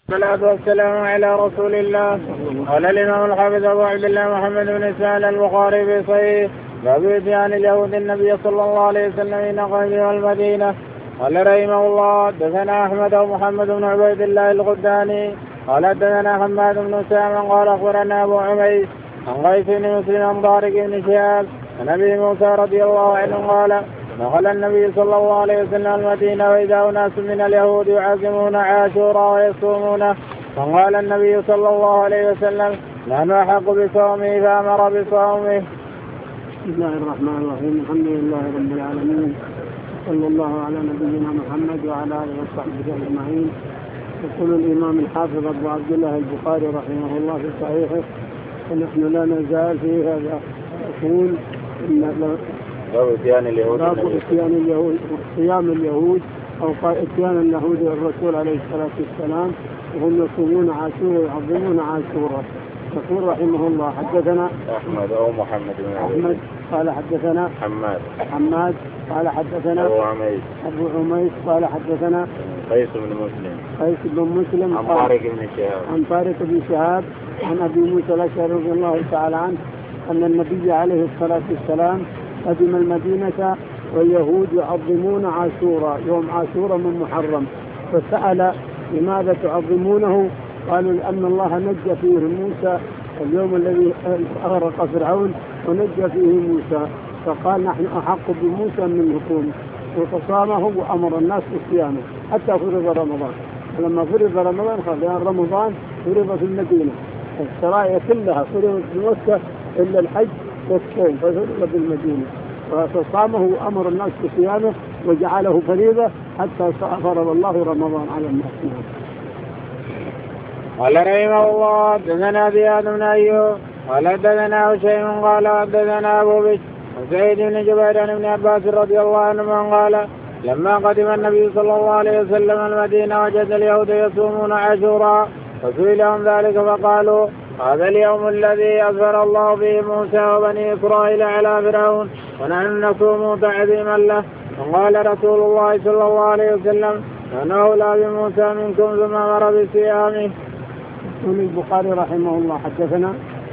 الصلاة والسلام على رسول الله. قال الإمام الحافظ أبو عبد الله محمد بن إسماعيل البخاري في صحيح باب إتيان اليهود النبي صلى الله عليه وسلم إن قدم المدينة. قال رحمه الله حدثنا أحمد ومحمد بن عبيد الله الغداني قال حدثنا حماد بن سام قال أخبرنا أبو عميس عن قيس بن مسلم عن طارق بن شهاب عن أبي موسى رضي الله عنه قال دخل النبي صلى الله عليه وسلم المدينة وإذا أناس من اليهود يعظمون عاشوراء ويصومونه فقال النبي صلى الله عليه وسلم نحن أحق بصومه فأمر بصومه. بسم الله الرحمن الرحيم. الحمد لله رب العالمين صلى الله على نبينا محمد وعلى آله وصحبه أجمعين. يقول الإمام الحافظ أبو عبد الله البخاري رحمه الله في صحيحه ونحن لا نزال في هذا يقول إن باب إتيان اليهود صيام اليهود أو إتيان اليهود الرسول عليه الصلاة والسلام وهم يصومون عاشوراء ويعظمون عاشوراء. يقول رحمه الله حدثنا أحمد أو محمد بن أحمد قال حدثنا حماد قال حدثنا أبو عميس قال حدثنا قيس بن مسلم عن طارق بن شهاب عن أبي موسى الأشعري رضي الله تعالى عنه أن النبي عليه الصلاة والسلام قدم المدينة واليهود يعظمون عاشوراء يوم عاشوراء من محرم فسأل لماذا تعظمونه؟ قالوا لأن الله نجى فيه موسى اليوم الذي أغرق فرعون ونجى فيه موسى فقال نحن أحق بموسى منكم وتصامه وأمر الناس بصيامه حتى فرض رمضان. لما فرض رمضان لأن رمضان فرض في المدينة الشرائع كلها فرضت بمكة إلا الحج والصوم ففرض بالمدينة فصامه وأمر الناس بصيامه وجعله فريضة حتى فرض الله رمضان على الناس. قال رحمه الله حدثنا زياد بن أيوب قال حدثنا هشيم قال حدثنا أبو بكر عن سعيد بن جبير عن ابن عباس رضي الله عنهما قال لما قدم النبي صلى الله عليه وسلم المدينة وجد اليهود يصومون عاشوراء فسئلهم ذلك فقالوا هذا اليوم الذي أظهر الله فيه موسى وبني إسرائيل على فرعون ونحن نصوم تعظيما له. فقال رسول الله صلى الله عليه وسلم نحن أولى بموسى منكم ثم أمر بصيامه. يقول البخاري رحمه الله حدثنا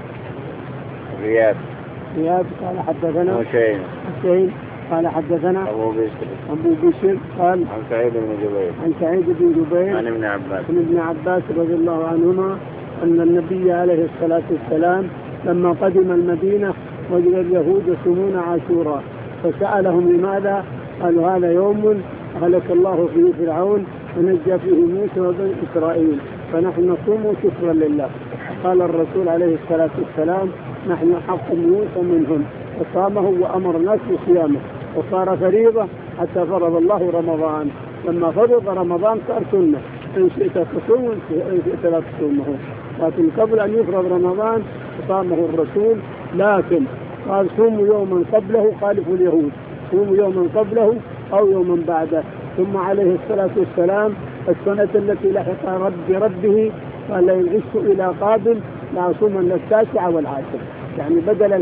زياد قال حدثنا هشيم قال حدثنا أبو بشر قال عن سعيد بن جبير عن ابن عباس رضي الله عنهما أن النبي عليه الصلاة والسلام لما قدم المدينة وجد اليهود يصومون عاشوراء فسألهم لماذا؟ قالوا هذا يوم أهلك الله فيه فرعون ونجى فيه موسى وبني إسرائيل فنحن نصوم شكرا لله. قال الرسول عليه الصلاة والسلام نحن حق موسى منهم فصامه وأمر الناس بصيامه وصار فريضة حتى فرض الله رمضان. لما فرض رمضان صار سنة إن شئت تصوم وإن شئت لا تصومه لكن قبل أن يفرض رمضان صامه الرسول لكن قال صوموا يوما قبله خالفوا اليهود صوموا يوما قبله أو يوما بعده. ثم عليه الصلاة والسلام السنة التي لحق بربه قال لئن عشت إلى قابل لأصومن 9 والعاشر يعني بدل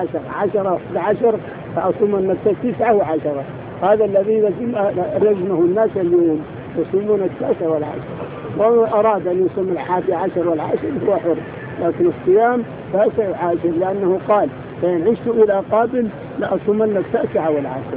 11 فأصومن 9 و10. هذا الذي رجمه الناس اليوم يصومون 9 والعاشر ومن أراد أن يصوم 11 والعاشر هو حر لكن الصيام 9 وعاشر لأنه قال لئن عشت إلى قابل لأصومن 9 والعاشر.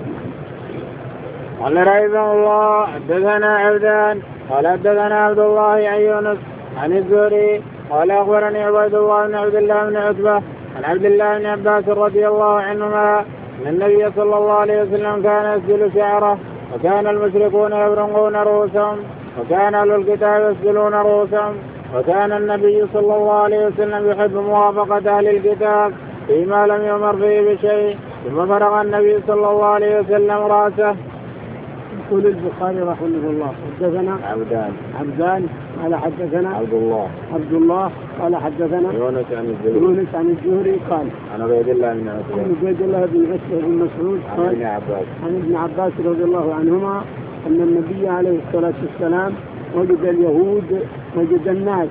قال رحمه الله حدثنا عبدان قال حدثنا عبد الله عن يونس عن الزهري قال أخبرني عبيد الله بن عبد الله بن عتبة عن عبد الله بن عباس رضي الله عنهما أن النبي صلى الله عليه وسلم كان يسبل شعره وكان المشركون يبرقون رؤوسهم وكان أهل الكتاب يسبلون رؤوسهم وكان النبي صلى الله عليه وسلم يحب موافقة أهل الكتاب فيما لم يمر فيه بشيء ثم فرغ النبي صلى الله عليه وسلم رأسه. يقول البخاري رحمه الله حدثنا عبدان قال حدثنا عبد الله قال حدثنا يونس عن الزهري قال عن عبيد الله بن مسعود قال عن ابن عباس رضي الله عنهما أن النبي عليه الصلاة والسلام وجد اليهود وجد الناس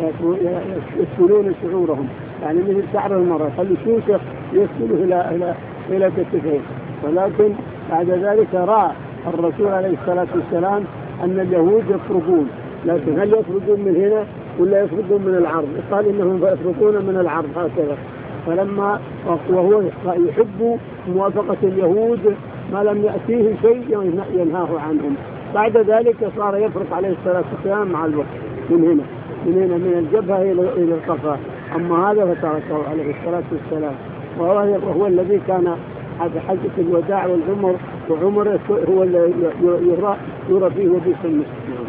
يسلون شعورهم يعني مثل شعر المرأة خلي شوشة يسله إلى كتفيه ولكن بعد ذلك رأى الرسول عليه الصلاة والسلام أن اليهود يفرقون لكن هل يفرضون من هنا ولا يفرضون من العرض؟ قال إنهم يفرضون من العرض هكذا. فلما وهو يحب موافقة اليهود ما لم يأتيه شيء ينهاه عنهم. بعد ذلك صار يفرق عليه الصلاة والسلام مع الوقت من هنا من الجبهة إلى القفا. أما هذا فتركه عليه الصلاة والسلام، وهو الذي كان حجة الوداع والعمر، وعمر هو اللي يرى فيه وفي سنه.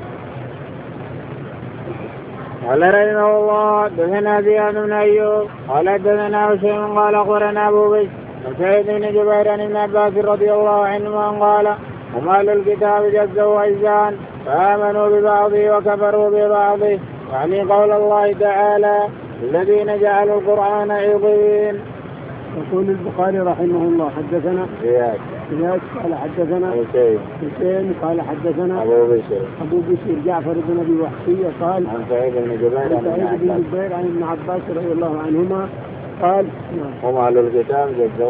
قال رحمه الله دثنا زياد بن أيوب قال دثنا هشيم قال أخبرنا أبو بشر عن سعيد بن جبير عن ابن عباس رضي الله عنهما قال هم أهل الكتاب جزوا أجزاء فآمنوا ببعضه وكفروا ببعضه، يعني قول الله تعالى الذين جعلوا القرآن عضين. يقول البخاري رحمه الله حدثنا زياد قال حدثنا حسين قال حدثنا أبو بشر جعفر بن أبي وحشية قال عن سعيد بن جبير عن ابن عباس رضي الله عنهما قال هم أهل الكتاب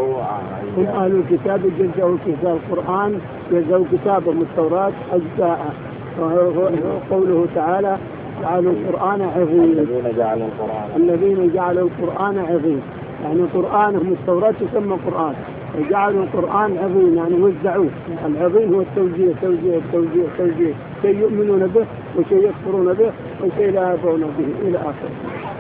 جزوا كتاب القرآن، جزوا كتابهم التوراة أجزاء. قوله تعالى جعلوا القرآن عظيم، الذين جعلوا القرآن عظيم، يعني قرآنهم التوراة تسمى قرآن، وجعلوا القرآن عظيم يعني وزعوه. العظيم هو التوزيع شيء يؤمنون به وشيء يكفرون به وشيء لا يرضون به إلى آخره.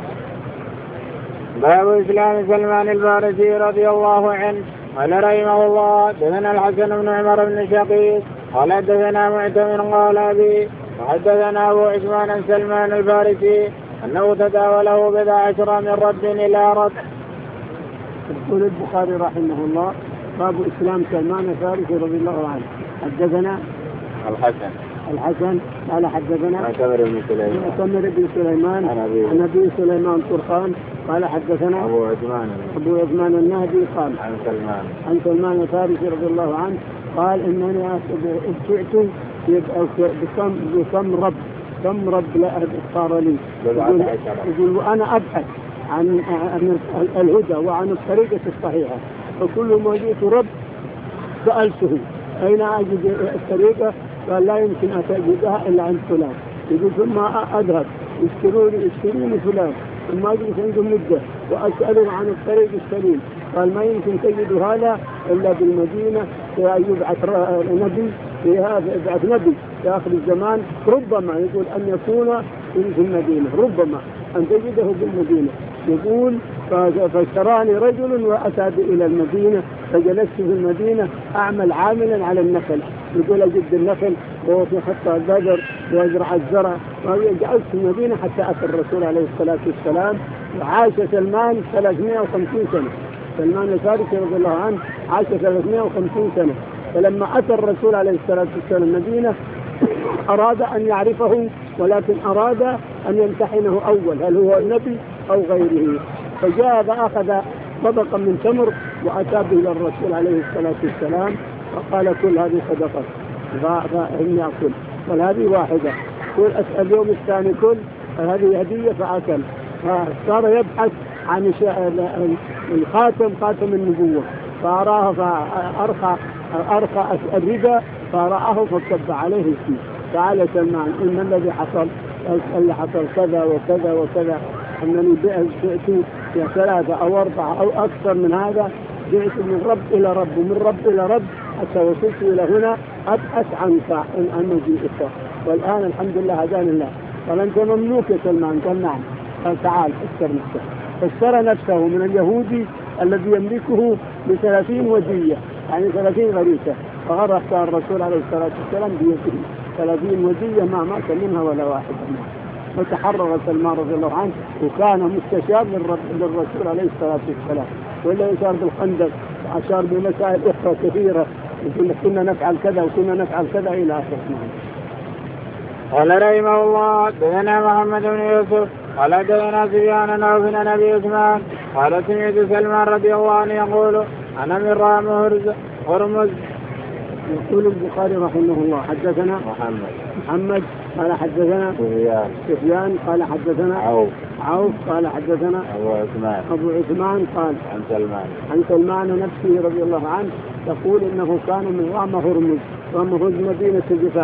باب إسلام سلمان الفارسي رضي الله عنه. قال رحمه الله دثنا الحسن بن عمر بن شقيق قال دثنا معتمر قال أبي وحدثنا أبو عثمان عن سلمان الفارسي أنه تداوله 11 من رد إلى رد. يقول البخاري رحمه الله باب إسلام سلمان الفارسي رضي الله عنه. حدثنا الحسن قال حدثنا معتمر بن سليمان عن أبي سليمان طرخان قال حدثنا أبو عثمان النهدي قال عن سلمان الفارسي رضي الله عنه قال إنني ابتعت بكم رب لا صار لي. يقول وأنا أبحث عن الهدى وعن الطريقة الصحيحة، فكل ما جئت رب سألته أين أجد الطريقة؟ قال لا يمكن أن تجدها إلا عند فلان. يقول ثم أذهب اشتروني فلان، ثم أجلس عندهم مدة وأسأله عن الطريق السليم. قال ما يمكن تجد هذا إلا بالمدينة، يبعث نبي في آخر الزمان، ربما يقول أن يكون في المدينة، ربما أن تجده بالمدينة. يقول فاشتراني رجل وأتى إلى المدينة، فجلست في المدينة أعمل عاملا على النخل. يقول أجد النخل وهو في خط البذر ويزرع الزرع، وجلست في المدينة حتى أتى الرسول عليه الصلاة والسلام. وعاش سلمان 350 سنة. سلمان الفارسي رضي الله عنه عاش 350 سنة. فلما أتى الرسول عليه الصلاة والسلام المدينة أراد أن يعرفه، ولكن أراد أن يمتحنه أول هل هو النبي أو غيره. فجاء فأخذ طبقا من تمر وأتى به إلى الرسول عليه الصلاة والسلام وقال كل هذه صدقة، فهم يأكل، قال هذه واحدة، قل أسأل اليوم الثاني كل، هذه هدية فأكل. فصار يبحث عن خاتم النبوة، فأراه فأرخى الردى فرآه فكب عليه فيه. تعالى سلمان إن الذي حصل كذا وكذا وكذا، أنني جئت في 3 أو 4 أو أكثر من هذا، جئت من رب إلى رب ومن رب إلى رب حتى وصلت إلى هنا أبحث عنك عن مجيئك، والآن الحمد لله هداني الله. قال أنت مملوك يا سلمان؟ قال نعم. قال تعال اشتر نفسه. فاشترى نفسه من اليهودي الذي يملكه ب30 ودية، يعني 30 غريسة، فغرق الرسول عليه الصلاة والسلام بيده 30 ودية ما مات منها ولا واحد منها. وتحرر سلمان رضي الله عنه وكان مستشار للرسول عليه الصلاة والسلام، ولا يشار بالخندق وأشار بمسائل أخرى كثيرة، يقول كنا نفعل كذا وكنا نفعل كذا إلى آخره. قال رحمه الله دثنا محمد بن يوسف قال دثنا سفيان عن بن أبي عثمان قال سمعت سلمان رضي الله عنه يقول أنا من رام هرمز. يقول البخاري رحمه الله حدثنا محمد قال حدثنا سفيان قال حدثنا عوف قال حدثنا أبو عثمان قال عن سلمان نفسه رضي الله عنه يقول إنه كان من رام هرمز. رام هرمز مدينة الفارس،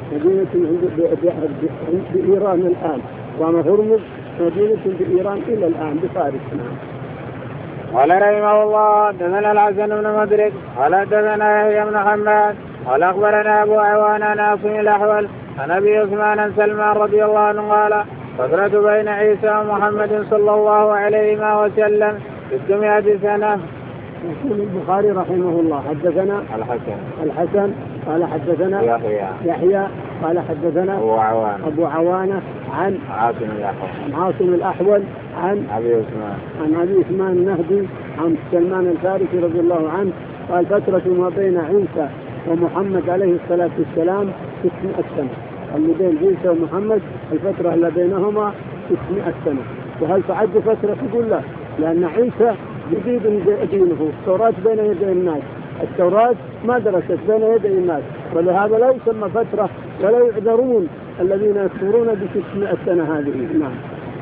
مدينة بإيران الآن، وما هرمز مدينة بإيران إلى الآن بفارس. قال رحمه الله دثنا الحسن بن مدرك قال دثنا يحيى بن حماد قال أخبرنا أبو عوان عن عاصم الأحول عن أبي عثمان سلمان رضي الله عنه قال فترة بين عيسى ومحمد صلى الله عليه وسلم 600 سنة. يقول البخاري رحمه الله حدثنا الحسن قال حدثنا يحيى قال حدثنا أبو عوانة عن عاصم الأحول عن أبي عثمان النهدي عن سلمان الفارسي رضي الله عنه قال فترة ما بين عيسى ومحمد عليه الصلاة والسلام 600 سنة. اللي بين عيسى ومحمد الفترة اللي بينهما 600 سنة. وهل تعد فترة؟ تقول لا، لأن عيسى جديد دينه، التوراة بين يدي الناس، التوراة ما درست بين يدي الناس، ولهذا لا يسمى فترة ولا يعذرون الذين يكفرون ب600 سنة هذه. نعم.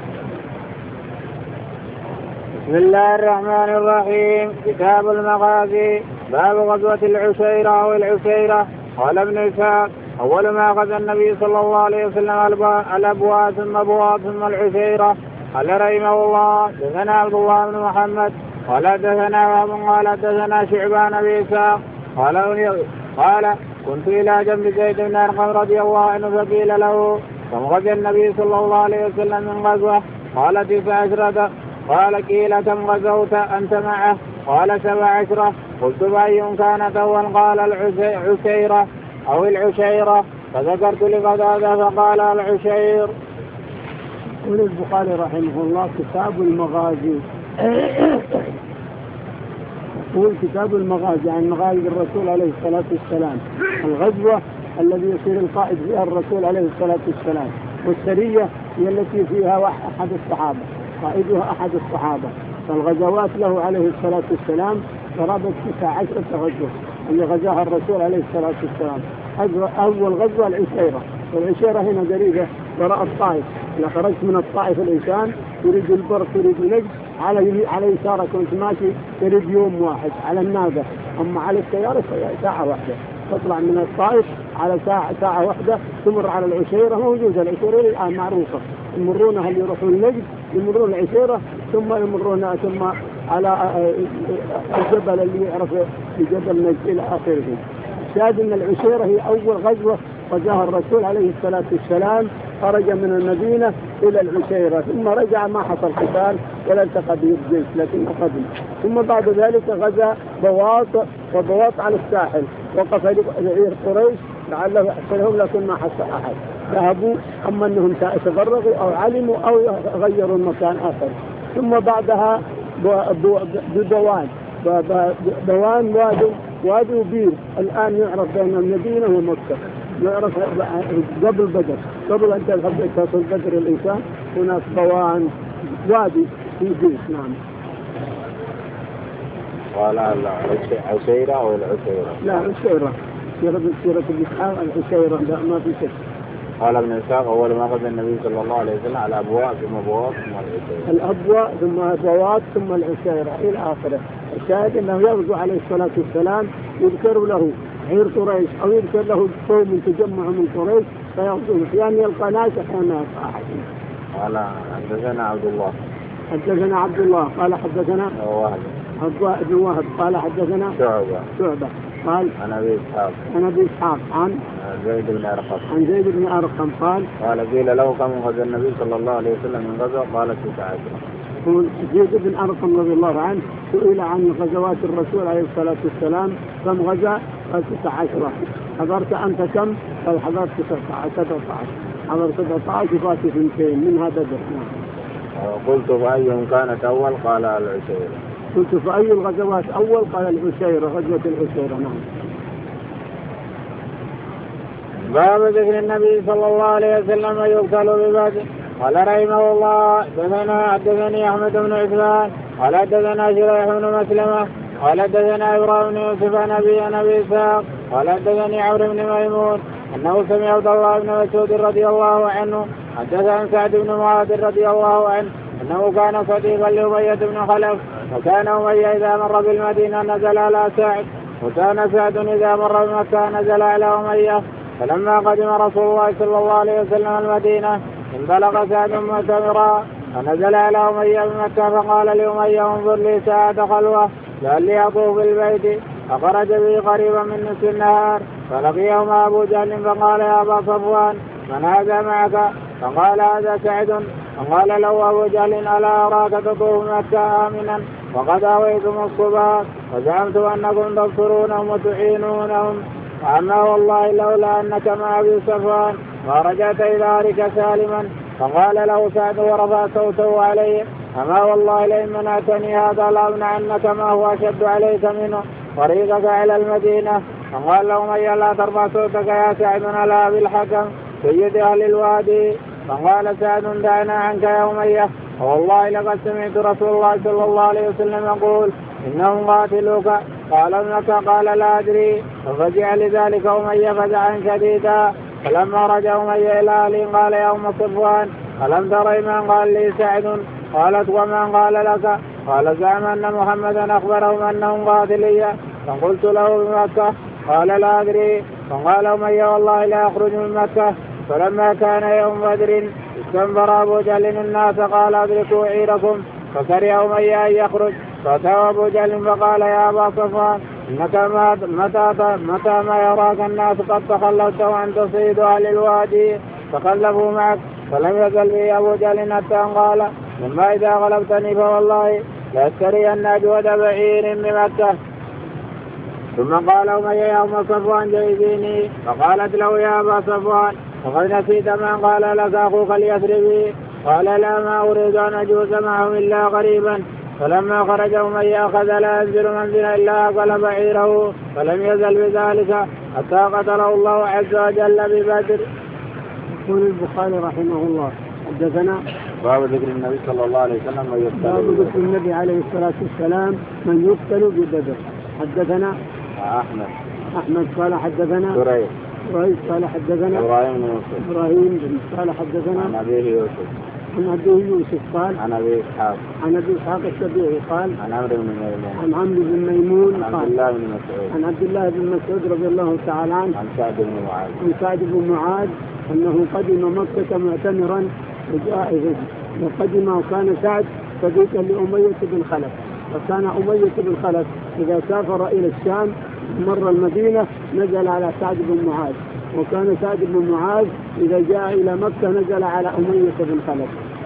بسم الله الرحمن الرحيم. كتاب المغازي. باب غزوة العشيرة أو العشيرة. قال ابن إسحاق أول ما أخذ النبي صلى الله عليه وسلم الأبواء ثم بواط ثم العشيرة. قال رحمه الله دثنا عبد الله بن محمد قال دثنا وهب قال دثنا شعبان بن إسحاق قال كنت إلى جنب زيد بن أرقم رضي الله عنه فقيل له كم غزا النبي صلى الله عليه وسلم من غزوة؟ قال 19. قال قيل كم غزوت أنت معه؟ قال 17. قلت بأي كانت أول؟ قال العشيرة أو العشيرة. فذكرت لقتادة فقال العشير. يقول البخاري رحمه الله كتاب المغازي. يقول كتاب المغازي عن مغازي الرسول عليه الصلاة والسلام، الغزوة الذي يصير القائد فيها الرسول عليه الصلاة والسلام، والسرية هي التي فيها أحد الصحابة قائدها أحد الصحابة. فالغزوات له عليه الصلاة والسلام قرابة 19 غزوة اللي غزاها الرسول عليه الصلاة والسلام. أول غزوة العشيرة، والعشيرة هنا قريبة وراء الطائف. إذا خرجت من الطائف الإنسان يريد البر يريد نجد على يسارك كنت ماشي يريد يوم واحد على الناقة، أما على السيارة ساعة واحدة. تطلع من الطائف على ساعة واحدة تمر على العشيرة. موجودة العشيرة الآن معروفة، يمرونها اللي يروحون النجد يمرون العشيرة ثم يمرون ثم على الجبل اللي يعرف جبل نجد إلى آخره. شاهد أن العشيرة هي أول غزوة غزاها الرسول عليه الصلاة والسلام. خرج من المدينة إلى العشيرة ثم رجع، ما حصل قتال ولا التقى به الجيش لكن قدم. ثم بعد ذلك غزا بواط، وبواط على الساحل وقف عير قريش لعله يحصلهم لكن ما حصل أحد. ذهبوا أما أنهم تفرغوا أو علموا أو غيروا المكان آخر. ثم بعدها دوان وادي وبير الآن يعرف بين المدينة ومكة، يعرف قبل بدر، قبل أن تصل بدر الإنسان هناك دوان وادي في بير. نعم. قال العشيرة أو العشيرة؟ لا العشيرة، سيرة الإسحاق العشيرة لا ما في شك. قال ابن إسحاق أول ما أخذ النبي صلى الله عليه وسلم على الأبواء ثم بواط ثم العشيرة. الأبواء ثم بواط ثم العشيرة إلى آخره. الشاهد أنه يغزو عليه الصلاة والسلام يذكر له عير قريش أو يذكر له قوم تجمع من قريش فيغزوه، أحيانا يلقى ناس أحيانا يلقى أحد. قال حدثنا عبد الله قال حدثنا ابن وهب قال حدثنا شعبة قال عن أبي إسحاق عن زيد بن أرقم قال قيل له كم غزا النبي صلى الله عليه وسلم من غزوة؟ قال 19. زيد بن أرقم رضي الله عنه سئل عن غزوات الرسول عليه الصلاة والسلام كم غزا؟ قال 19. حضرت أنت كم؟ قال حضرت 17. حضرت 17 فات 2 منها بدر. قلت فأي كانت أول؟ قال العشيرة. قلت فأي الغزوات أول؟ قال العشيرة، غزوة العشيرة. نعم. باب ذكر النبي صلى الله عليه وسلم يقتل ببدر. قال رحمه الله حدثني أحمد بن عثمان قال حدثنا شريح بن مسلمة قال حدثنا إبراهيم بن يوسف عن أبي إسحاق قال حدثني عمرو بن ميمون أنه سمع عبد الله بن مسعود رضي الله عنه حدث عن سعد بن معاذ رضي الله عنه أنه كان صديقا لأمية بن خلف، وكان أمية إذا مر بالمدينة نزل على سعد، وكان سعد إذا مر بمكة نزل على أمية. فلما قدم رسول الله صلى الله عليه وسلم المدينة انطلق سعد معتمرا فنزل على أمية بمكة فقال لأمية انظر لي ساعة خلوة لعلي أطوف بالبيت. فخرج به قريبا من نصف النهار فلقيهما أبو جهل فقال يا أبا صفوان من هذا معك؟ فقال هذا سعد. فقال له أبو جهل ألا أراك تطوف مكة آمنا وقد أويتم الصباح وزعمت أنكم تبصرونهم وتعينونهم وأما والله لولا أنك مع أبي صفوان ما رجعت إلى أهلك سالما. فقال له سعد ورفع صوته عليه أما والله لئن منعتني هذا لأمنعنك ما هو أشد عليك منه طريقك إلى المدينة. فقال له أمية لا ترفع صوتك يا سعد على أبي الحكم سيد أهل الوادي. فقال سعد دعنا عنك يا أمية والله لقد سمعت رسول الله صلى الله عليه وسلم يقول إنهم قاتلوك. قال ابنك؟ قال لا أدري. ففزع لذلك أمية فزعا شديدا. فلما رجع أمية إلى أهله قال يا أم صفوان ألم تري من قال لي سعد؟ قالت ومن قال لك؟ قال زعم أن محمدا أخبرهم أنهم قاتلية فقلت له بمكة. قال لا أدري. فقال أمية والله لا أخرج من مكة. فلما كان يوم بدر استنفر أبو جهل الناس قال أدركوا عيركم فكره أمية أن يخرج. فأتى أبو جهل فقال يا أبا صفوان إنك متى ما يراك الناس قد تخلفت وأنت سيد أهل الوادي تخلفوا معك. فلم يزل به أبو جهل حتى قال مما إذا غلبتني فوالله لأشترين أجود بعير بمكة. ثم قال أمية يا أم صفوان جيبيني. فقالت له يا أبا صفوان وقد نسيت من قال لك أخوك اليثربي؟ قال لا ما أريد أن أجوز معهم إلا قريبا. فلما خرج أمية أخذ لا ينزل منزلا إلا أكل بعيره فلم يزل بذلك حتى قتله الله عز وجل ببدر. يقول البخاري رحمه الله حدثنا باب ذكر النبي صلى الله عليه وسلم باب ذكر النبي عليه الصلاة والسلام من يقتل ببدر. حدثنا أحمد قال حدثنا إبراهيم قال حدثنا إبراهيم بن قال حدثنا عن أبيه يوسف قال عن أبي إسحاق السبيعي قال عن عمرو بن ميمون قال عن عبد الله بن مسعود رضي الله تعالى عنه عن سعد بن معاذ أنه قدم مكة معتمرا وقدم وكان سعد صديقا لأمية بن خلف. فكان أمية بن خلف إذا سافر إلى الشام مر المدينة نزل على سعد بن معاذ. وكان سعد بن معاذ إذا جاء إلى مكة نزل على أمية بن خلف.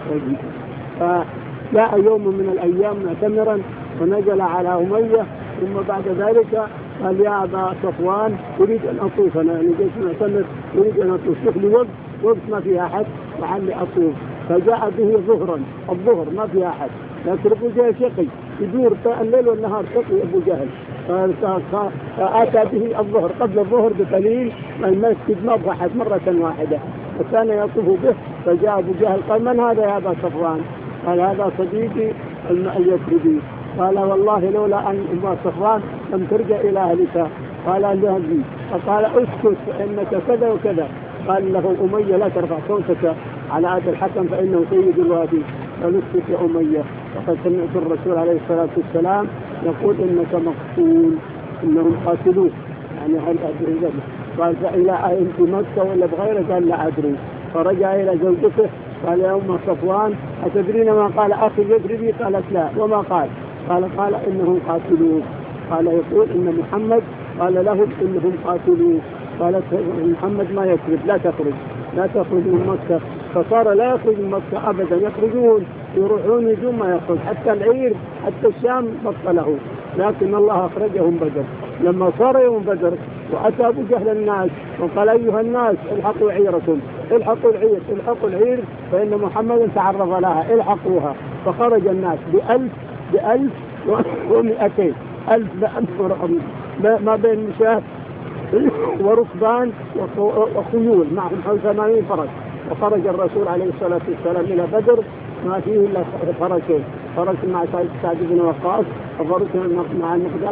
فجاء يوم من الأيام معتمرا ونزل على أمية. ثم بعد ذلك قال يا أبا صفوان أريد أن أطوف أنا جيت معتمر أريد أن أطوف شوف لي وقت ما فيها أحد لعلي أطوف. فجاء به الظهر ما فيها أحد لكن أبو جهل شقي يدور الليل والنهار شقي أبو جهل. فأتى به الظهر قبل الظهر بقليل المسجد ما أحد مرة واحدة فكان يطوف به. فجاء أبو جهل قال من هذا يا أبا صفوان؟ قال هذا صديقي اليثربي. قال والله لولا أن أبا صفوان لم ترجع إلى أهلك. قال لهذي فقال اسكت فإنك كذا وكذا. قال له أمية لا ترفع صوتك على أبي الحكم فإنه سيد الوادي. قال اسكت يا أمية وقد سمعت الرسول عليه الصلاة والسلام يقول إنك مقتول إنهم قاتلوك يعني هل أدري ذلك؟ قال فإلى أنت مكة ولا بغيره؟ قال لا أدري. فرجع إلى زوجته قال يا أم صفوان أتدرين ما قال أخي اليثربي؟ قالت لا. وما قال؟ قال إنهم قاتلوك. قال يقول إن محمد قال لهم إنهم قاتلوك. قالت محمد ما يكذب لا تخرج من مكة. فصار لا يخرج من مكة أبدا يخرجون يروحون يجون ما يخرج حتى العير حتى الشام بطله. لكن الله أخرجهم بدر. لما صار يوم بدر وأتى أبو جهل الناس وقال أيها الناس الحقوا عيركم الحقوا العير فإن محمد تعرض لها الحقوها. فخرج الناس بألف ومئتين ما بين مشاة وركبان وخيول معهم حول 80 فرس. وخرج الرسول عليه الصلاة والسلام إلى بدر ما فيه إلا فرسين فرس مع سعد بن وقاص وفرس مع المقداد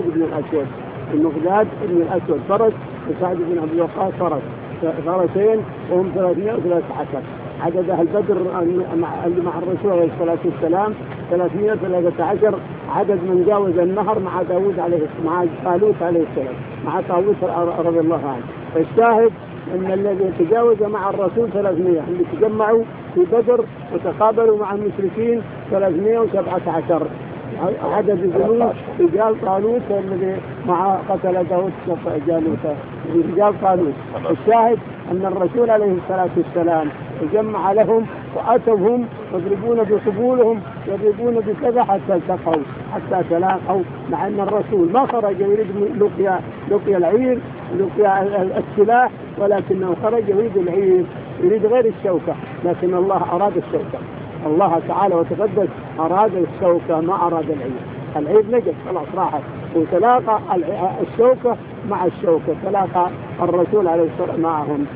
بن الأسود فرس وسعد بن أبي وقاص فرسين وهم 313. عدد أهل بدر اللي مع الرسول عليه الصلاة والسلام 313. عدد من جاوز النهر مع داود مع طالوت عليه السلام مع طاووس رضي الله عنه. فالشاهد أن الذي تجاوز مع الرسول 300 اللي تجمعوا في بدر وتقابلوا مع المشركين 317 عدد الجنود رجال طالوت الذي مع قتل داود جالوت رجال طالوت. الشاهد أن الرسول عليه الصلاة والسلام جمع لهم وأتوهم يضربون بقبولهم يضربون بكذا حتى التقوا حتى تلاقوا، مع أن الرسول ما خرج يريد لقيا العير لقيا السلاح، ولكنه خرج يريد العير يريد غير الشوكة، لكن الله أراد الشوكة. الله تعالى وتقدس أراد الشوكة ما أراد العير نجد خلاص راحت، وتلاقى الشوكة مع الشوكة، تلاقى الرسول عليه الصلاة والسلام معهم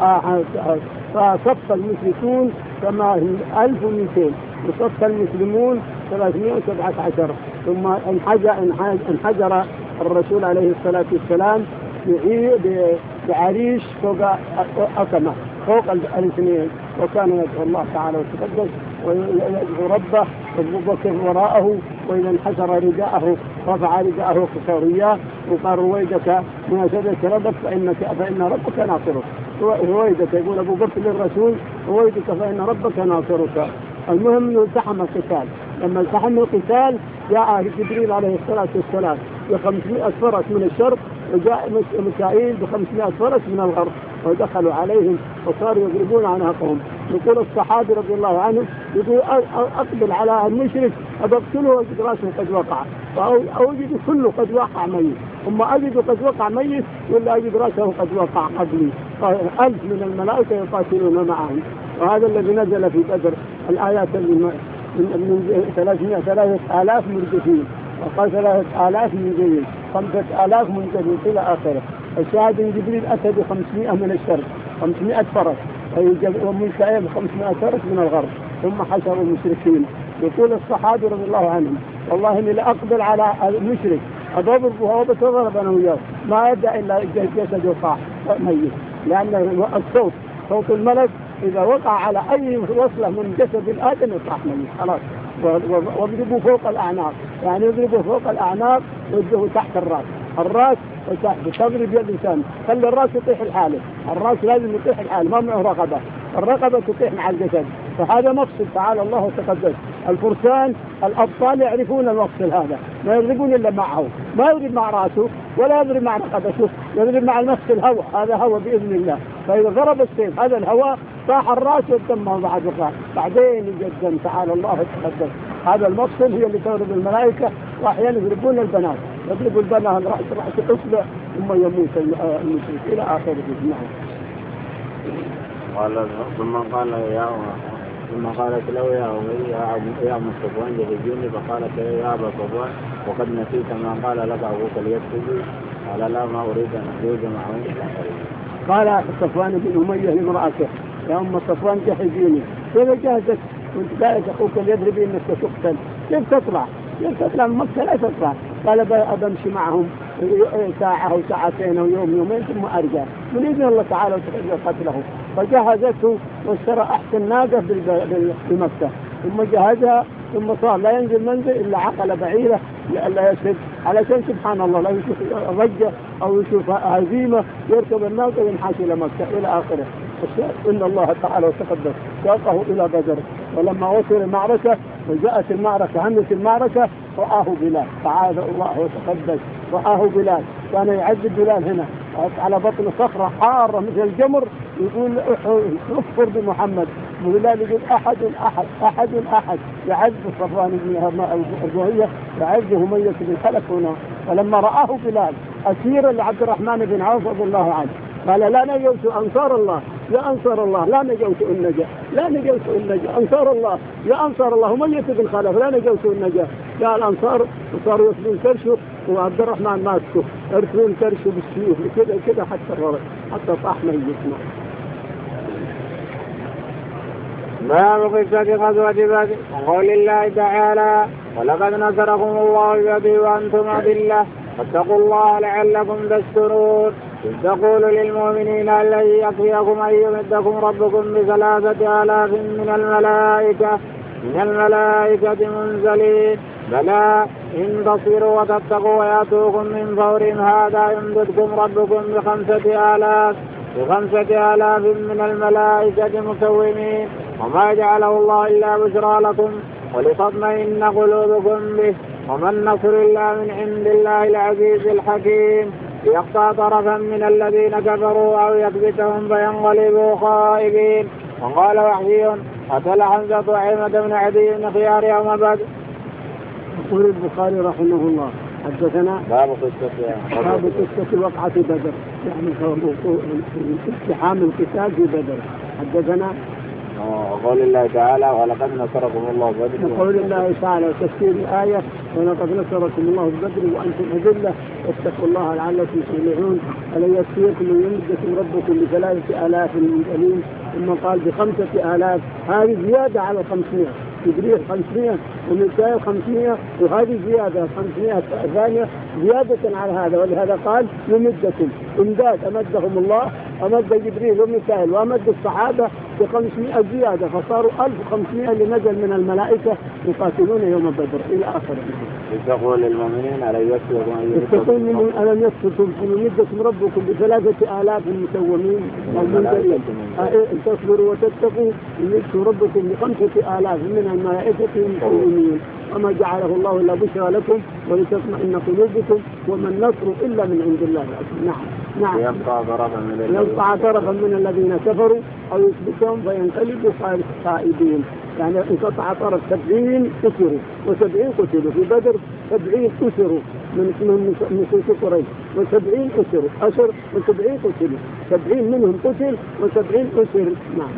فصف المشركون كما 1200 وصف المسلمون 317. ثم انحجر الرسول عليه الصلاة والسلام بعريش فوق أكمة فوق الاثنين، وكان يدعو الله تعالى وتقدس ويدعو ربه، أبو بكر وراءه، وإذا انحسر رداءه رفع رداءه كسورياه وقال رويدك ما سدت ربك فإن ربك ناصرك. رويدك يقول أبو بكر للرسول رويدك فإن ربك ناصرك. المهم التحم القتال، لما التحم القتال جاء جبريل عليه الصلاة والسلام ب500 فرس من الشرق، وجاء ميكائيل ب500 فرس من الغرب، ودخلوا عليهم وصاروا يضربون عناقهم. يقول الصحابي رضي الله عنه يقول أقبل على المشرك أبقتله وأجد رأسه قد وقع، وأوجد كله قد وقع ميت، ثم أجد قد وقع ميت ولا أجد رأسه قد وقع قبلي. 1000 من الملائكة يقاتلون معهم. وهذا الذي نزل في بدر الآيات من 3,000 مرجفين، وقال 3,000 منجلين، 5,000 منجلين إلى آخره. الشاهد ان جبريل أتى ب500 من الشرق 500 فرس، وميكائيل 500 فرس من الغرب، ثم حشروا المشركين. يقول الصحابي رضي الله عنهم والله إني لأقبل على المشرك أضربه وبتضرب أنا وياه ما يبدأ إلا جسد وقع ميت، لأن الصوت صوت الملك إذا وقع على أي وصلة من جسد الآدم يطرح ميت خلاص. واضربوا فوق الأعناق، يعني يضربوا فوق الأعناق ويجوا تحت الرأس وتحت، تضرب يد الإنسان خلي الرأس يطيح الحالة، الرأس لازم يطيح الحالة ما معه رقبة، الرقبة تطيح مع الجسد. فهذا مقصد تعالى الله وتقدس. الفرسان الأبطال يعرفون المقصد هذا، ما يضربون إلا معه، ما يضرب مع رأسه ولا يضرب مع رقبته، يضرب مع نفس الهواء، هذا هواء بإذن الله. فإذا ضرب السيف هذا الهواء طاح الرأس والدم بعد وقع، بعدين يقدم تعالى الله وتقدس. هذا المقصد هي اللي تضرب الملائكة، وأحيانا يضربون البنات، يضرب البنات رأس الأصبع ثم يموت المشرك إلى آخره. ثم قالت له يا أم صفوان جهزوني، فقالت يا أبا صفوان وقد نسيت ما قال لك أبوك ليكتبي؟ قال لا ما أريد أن أجوز معه. قال صفوان بن أمية لامرأته يا أم صفوان جهزيني. كيف جهزت وانت قاعد أخوك يضرب إنك تقتل؟ كيف تطلع من مكة لا تطلع؟ قال أبمشي معهم ساعة أو ساعتين أو يومين ثم أرجع من إذن الله تعالى وتقدر قتله. فجهزته واشترى أحسن ناقة بمكة، ثم جهزها، ثم صار لا ينزل منزل إلا عقل بعيرة لألا يشهد، علشان سبحان الله لا يشوف رجة أو يشوف هزيمة يركب الناقة وينحاش إلى مكة إلى آخره. إن الله تعالى وتقدس ساقه إلى بدر، ولما وصل المعركة وجاءت المعركة همت المعركة رآه بلال تعالى الله وتقدس، رآه بلال كان يعذب بلال هنا على بطن صخرة حارة مثل الجمر، يقول اكفر بمحمد. بلال يقول أحد يعذب صفوان بن الزهرية يعذب همية بن خلف هنا. فلما رآه بلال أسيرا لعبد الرحمن بن عوف رضي الله عنه قال لا نجوت أنصار الله يا أنصار الله، لا نجوت النجاة، لا نجوت النجاة، أنصار الله يا أنصار الله، همية بن خلف لا نجوت النجاة. جاء الأنصار وصاروا يسلون كرشه وعبد الرحمن ماسكه يرسلون كرشه بالسيوف كذا حتى طاح ميت. باب قصة غزوة بدر وقول الله تعالى ولقد نصركم الله بيده وأنتم أذلة فاتقوا الله لعلكم تشكرون. إذ تقول للمؤمنين الذي يكفيكم أن يمدكم ربكم ب3,000 من الملائكة منزلين بلى إن تصبروا وتتقوا ويأتوكم من فورهم هذا يمددكم ربكم ب5,000 ب5,000 من الملائكة مسومين وما جعله الله إلا بشرى لكم ولتطمئن قلوبكم به وما النصر إلا من عند الله العزيز الحكيم ليقطع طرفا من الذين كفروا أو يكبتهم فينقلبوا خائبين. وقال وحشي قتل حمزة عيمة بن عدي بن خيار يوم بدر. يقول البخاري رحمه الله حدثنا باب قصة وقعة بدر يعني اقتحام القتال في بدر. حدثنا وقول الله تعالى ولقد نصركم الله بدر. وقول الله تعالى تفسير الآية ولقد نصركم الله بدر وأنتم أذلة واتقوا الله لعلكم تفلحون ألا يكفيكم أن يمدكم ربكم ب3,000 منزلين ثم قال ب5,000 هذه زيادة على 500 جبريل 500 وميكائيل 500 وهذه زيادة 500 ثانية زيادة على هذا. ولهذا قال يمدكم إمداد أمدهم الله أمد جبريل وميكائيل وأمد الصحابة ب500 زيادة فصاروا 1,500 اللي نزل من الملائكة يقاتلون يوم بدر إلى آخره. يقول للمؤمنين ألم يكفكم أن يمدكم ربكم ب3,000 مسومين المنذرين إن تصبروا وتتقوا يمدكم ربكم ب5,000 من الملائكة مسومين وما جعله الله إلا بشرى لكم ولتطمئن قلوبكم وما النصر إلا من عند الله. نعم يقطع طرفا من الذين كفروا أو يثبتهم فينقلبوا خائبين يعني انقطع طرف 70 أسروا و70 قتلوا في بدر 70 أسروا من نصوص قريش و70 أسر و70 قتلوا 70 منهم قتل و70 أسر. نعم.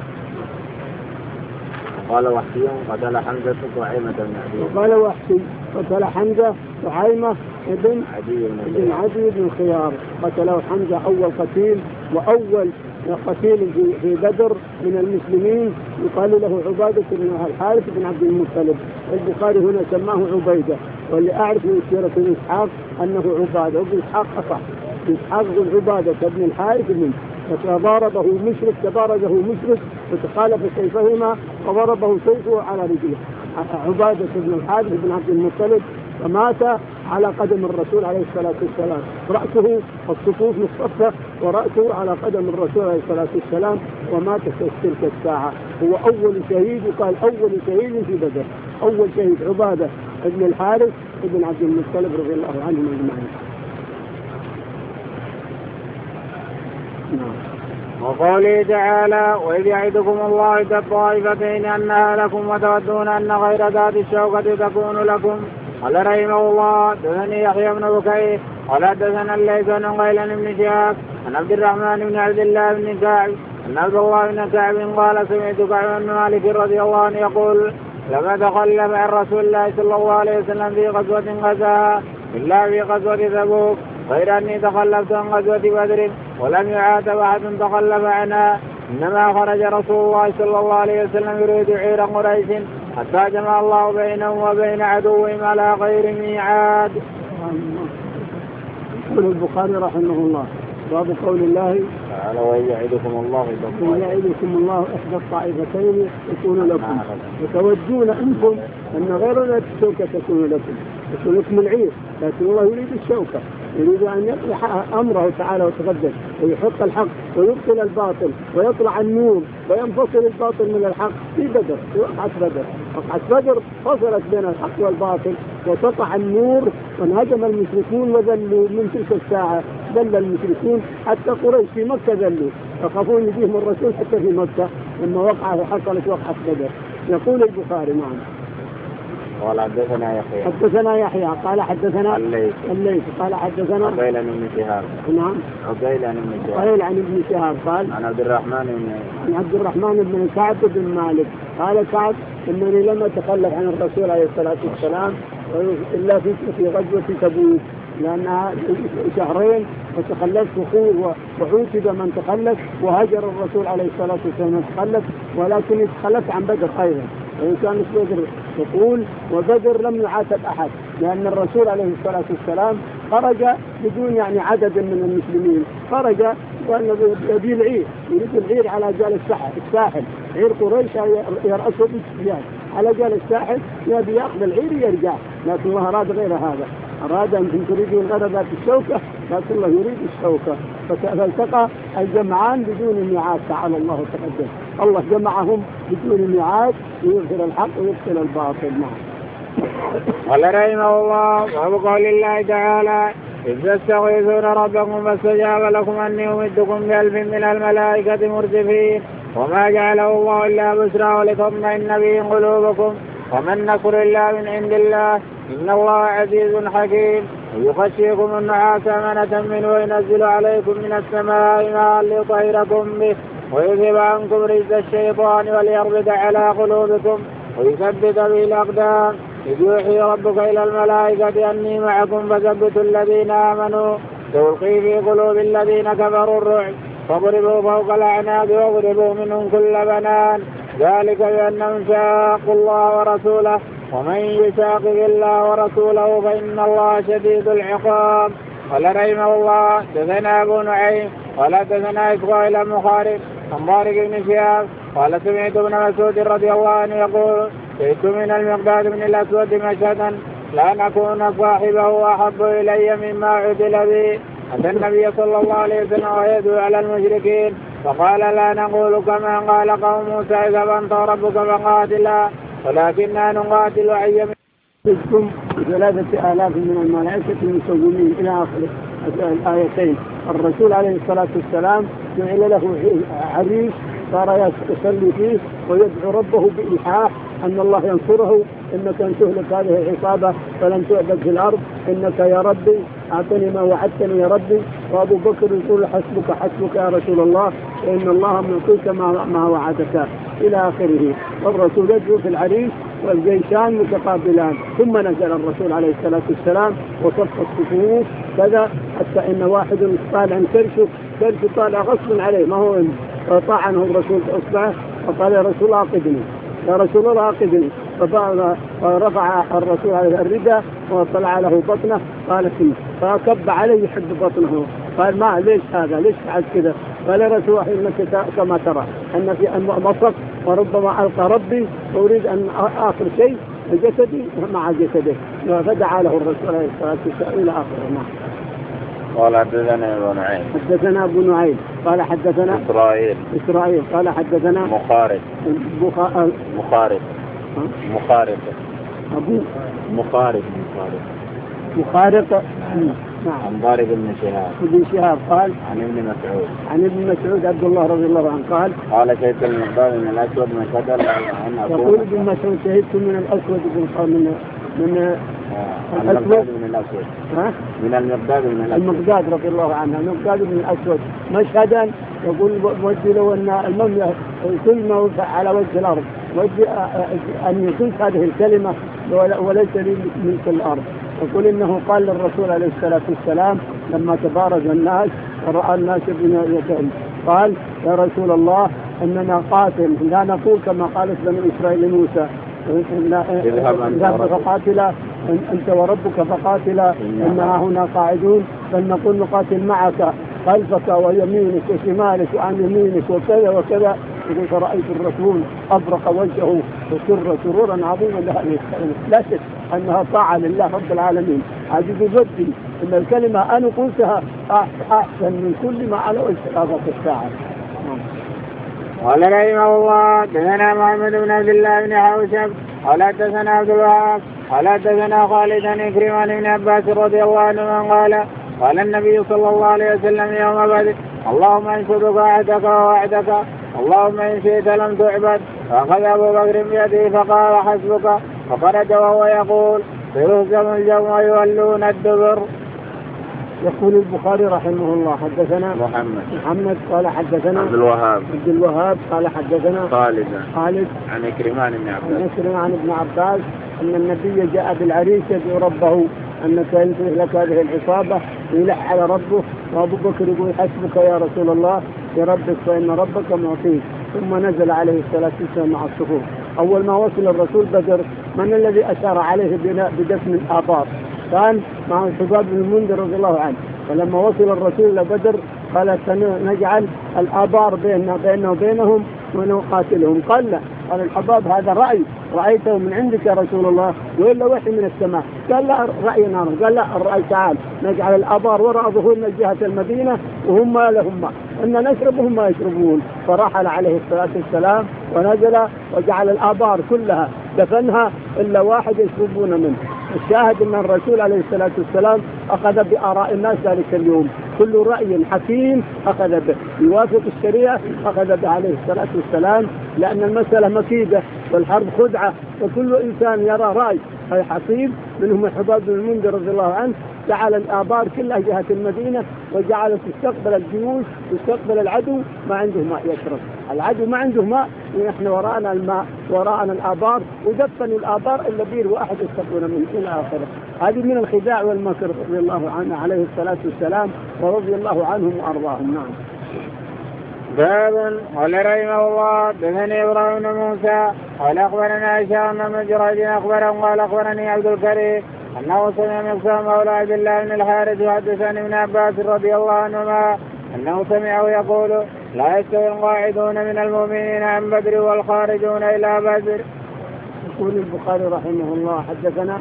قال وحشي قتل حمزة وعيمة بن عدي. قال وحشي قتل حمزة وعيمة بن عدي بن خيار. قتله حمزة أول قتيل وأول قتيل في بدر من المسلمين يقال له عبادة بن الحارث بن عبد المطلب. البخاري هنا سماه عبيدة واللي أعرف من سيرة ابن إسحاق أنه عبادة وابن إسحاق أصح. إسحاق بن عبادة بن الحارث بن فضربه مشرك وتخالف سيفهما وضربه سيفه على رجله. عبادة بن الحارث بن عبد المطلب فمات على قدم الرسول عليه الصلاة والسلام رأسه الصفوف مصطفى ورأسه على قدم الرسول عليه الصلاة والسلام ومات في تلك الساعة. هو أول شهيد يقال أول شهيد في بدر. أول شهيد عبادة بن الحارث بن عبد المطلب رضي الله عنهم أجمعين. وقوله تعالى وإذ يعدكم الله الطائفتين أنها لكم وتودون أن غير ذات الشوكة تكون لكم. قال رحمه الله دثني يحيى بن بكير قال حدثنا الليث بن غيلان بن شهاب عن عبد الرحمن بن عبد الله بن كعب أن عبد الله بن كعب قال سمعت كعب بن مالك رضي الله عنه يقول لما تخلف عن رسول الله صلى الله عليه وسلم في غزوة غزاها إلا في غزوة تبوك غير أني تخلفت عن غزوة بدر ولم يعاتب أحد تخلف عنها إنما خرج رسول الله صلى الله عليه وسلم يريد عير قريش حتى جمع الله بينهم وبين عدوهم على غير ميعاد. يقول البخاري رحمه الله باب قول الله تعالى وإذ يعدكم الله إحدى الطائفتين تكون لكم وتودون أنتم أن غير ذات الشوكة تكون لكم العير لكن الله يريد الشوكة يريد أن يطلع أمره تعالى وتقدس ويحق الحق ويبطل الباطل ويطلع النور وينفصل الباطل من الحق في بدر في وقعة بدر فصلت بين الحق والباطل وسطع النور وانهزم المشركون وذلوا من تلك الساعة. ذل المشركون حتى قريش في مكة ذلوا فخافون يجيهم الرسول حتى في مكة لما حصلت وقعة بدر. يقول البخاري نعم قال حدثنا يحيى قال حدثنا الليث قال حدثنا عقيل عن ابن شهاب نعم عقيل عن ابن شهاب قال عن عبد الرحمن بن كعب بن مالك قال كعب انني لم اتخلف عن الرسول عليه الصلاة والسلام الا في غزوة تبوك لأنها شهرين وتخلفت وعوتب من تخلف وهجر الرسول عليه الصلاة والسلام تخلف ولكن تخلفت عن بدر أيضا. وإن كانت بدر تقول وبدر لم يعاتب أحد لأن الرسول عليه الصلاة والسلام خرج بدون يعني عدد من المسلمين خرج وأنه يبي العير يريد العير على جال الساحل عير قريش يرأسه بالسجاد على جال الساحل يبي يأخذ العير يرجع لكن الله أراد غير هذا أراد أن تريدون غربة الشوكة لكن الله يريد الشوكة، فالتقى الجمعان بدون ميعاد. تعالى الله وتقدم، الله جمعهم بدون ميعاد ليظهر الحق ويبطل الباطل. قال رحمه الله: باب قول الله تعالى: إذ تستغيثون ربكم فاستجاب لكم أني أمدكم ب1000 من الملائكة مردفين وما جعله الله إلا بشرى ولتطمئن به قلوبكم وما النصر إلا من عند الله إن الله عزيز حكيم. ويغشيكم النعاس أمنة منه وينزل عليكم من السماء ماء ليطهركم به ويذهب عنكم رجز الشيطان وليربط على قلوبكم ويثبت به الأقدام. إذ يوحي ربك إلى الملائكة أني معكم فثبتوا الذين آمنوا سألقي في قلوب الذين كفروا الرعب فاضربوا فوق الأعناق واضربوا منهم كل بنان ذلك بأنهم شاقوا الله ورسوله ومن يشاقق الله ورسوله فإن الله شديد العقاب. قال رحمه الله: دثنا أبو نعيم قال دثنا إسرائيل بن خالد عن طارق بن شهاب قال سمعت ابن مسعود رضي الله عنه يقول: جئت من المقداد بن الأسود مشهدا لأن أكون صاحبه أحب إلي مما عدل به أن النبي صلى الله عليه وسلم ويدعو على المشركين فقال: لا نقول كما قال قوم موسى إذا أنت ربك فقاتلا ولكننا نقاتل أي منكم 3000 من الملائكة المسومين إلى آخر الآيتين. الرسول عليه الصلاة والسلام جعل له عريس صار يصلي فيه ويدعو ربه بإلحاح أن الله ينصره. إنك أن تهلك هذه العصابة فلن تعبد في الأرض، إنك يا ربي أعطني ما وعدتني يا ربي. وأبو بكر يقول: حسبك حسبك يا رسول الله إن الله معطيك ما وعدك إلى آخره. والرسول يدعو في العريس والجيشان متقابلان. ثم نزل الرسول عليه الصلاة والسلام وصف الصفوف كذا حتى إن واحد طالع كرشه طالع غصب عليه ما هو طعنه الرسول أصبعه وقال: يا رسول الله أقدني يا رسول الله أقدني. فرفع الرسول عليه الرداء وطلع له بطنه قال: فكب عليه يحب بطنه. قال: ما ليش هذا ليش فعلت كذا؟ قال: يا رسول الله إنك كما ترى أن في مصف وربما ألقى ربي وأريد أن آخر شيء جسدي مع جسده. فدعا له الرسول عليه الصلاة والسلام إلى آخره. قال حدثنا أبو نعيم حدثنا أبو نعيم قال حدثنا إسرائيل قال حدثنا مخارق نعم. عن طارق بن شهاب قال عن ابن مسعود عبد الله رضي الله عنه قال شهدت المقداد من الأسود من شهد يقول ابن مسعود: شهدت من الأسود من المقداد رضي الله عنه المقداد بن الأسود مشهدا. يقول: ودي لو أن المملكة كلمة على وجه الأرض ودي أن يكون هذه الكلمة وليس لي ملك الأرض. يقول: إنه قال للرسول عليه الصلاة والسلام لما تبارز الناس ورأى الناس بنيتهم قال: يا رسول الله إننا قاتل لا نقول كما قالت بني إسرائيل موسى اذهب فقاتلا أنت وربك فقاتلا إننا هنا قاعدون بل نقول نقاتل معك خلفك ويمينك وشمالك وعن يمينك وكذا وكذا. يقول: فرأيت الرسول أبرق وجهه وسر سرورا عظيما لهذه الكلمة. لا شك أنها طاعة لله رب العالمين. عزيز جدي إن الكلمة أنا قلتها أحسن من كل ما على وجه الساعة. قال رحمه الله: دثنا محمد بن عبد الله بن حوشب قال دثنا عبد الوهاب قال دثنا خالد بن عكرمة بن عباس رضي الله عنه قال النبي صلى الله عليه وسلم يوم بدر: اللهم إن صدق عهدك ووعدك اللهم إن شئت لم تعبد. فأخذ أبو بكر بيده فقال: حسبك. فخرج وهو يقول: سيهزم الجمع ويولون الدبر. يقول البخاري رحمه الله: حدثنا محمد قال حدثنا عبد الوهاب قال حدثنا خالد عن عكرمة عن ابن عباس أن النبي جاء بالعريس يدعو ربه أنك ينتهي لك هذه العصابة ويلح على ربه. وأبو بكر يقول: حسبك يا رسول الله بربك فإن ربك معطيك. ثم نزل عليه الصلاة والسلام مع الصفوف. أول ما وصل الرسول بدر من الذي أشار عليه بدفن الآبار؟ كان مع الحباب بن المنذر رضي الله عنه. فلما وصل الرسول إلى بدر قال: سنجعل الآبار بيننا وبينهم ونقاتلهم. قال: لا قال الحباب هذا رأي رأيته من عندك يا رسول الله وإلا وحي من السماء؟ قال لا رأي نار. قال لا الرأي تعال نجعل الآبار وراء ظهورنا جهة المدينة وهم ما لهم ماء، إن نشرب وهم ما يشربون. فرحل عليه الصلاة والسلام ونزل وجعل الآبار كلها دفنها إلا واحد يشربون منه. الشاهد أن الرسول عليه الصلاة والسلام أخذ بآراء الناس ذلك اليوم، كل رأي حكيم أخذ به يوافق الشريعة أخذ به عليه الصلاة والسلام، لأن المسألة مكيدة والحرب خدعة، وكل إنسان يرى رأي حصيب. منهم الحباب بن المنذر رضي الله عنه جعل الآبار كلها جهة المدينة وجعل تستقبل الجيوش تستقبل العدو ما عنده ماء يشرب، العدو ما عنده ماء ونحن وراءنا الماء وراءنا الآبار، ودفنوا الآبار إلا بير واحد يستقبلون منه إلى آخره. هذه من الخداع والمكر رضي الله عنه عليه الصلاة والسلام ورضي الله عنهم وأرضاهم. نعم. باب قال رحمه الله دثني ابراهيم بن موسى قال اخبرنا هشام بن جريج اخبرهم قال اخبرني عبد الكريم انه سمع مقسم مولى عبد الله بن الحارث يحدث ابن عباس رضي الله عنهما انه سمعه يقول لا يستوي القاعدون من المؤمنين عن بدر والخارجون الى بدر. يقول البخاري رحمه الله حدثنا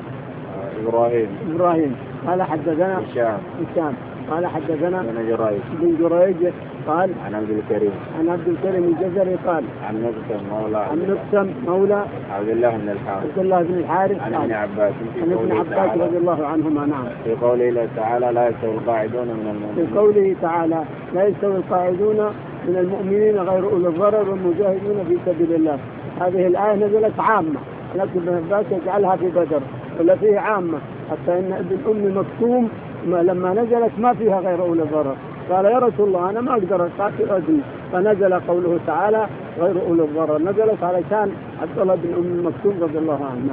ابراهيم قال حدثنا هشام قال حدثنا بن جريج قال عن عبد الكريم الجزري قال عن مقسم مولى عبد الله بن الحارث عن ابن عباس رضي الله عنهما. نعم. في قوله تعالى لا يستوي القاعدون من المؤمنين. في قوله تعالى لا يستوي القاعدون من المؤمنين غير أولي الضرر والمجاهدون في سبيل الله. هذه الآية نزلت عامة، لكن ابن عباس يجعلها في بدر ولا فيه عامة، حتى إن ابن أم مكتوم لما نزلت ما فيها غير أولي الضرر قال يا رسول الله أنا ما أقدر أقاتل أدري، فنزل قوله تعالى غير أولي الضرر، نزلت علشان عبد الله بن أم مكتوم رضي الله عنه.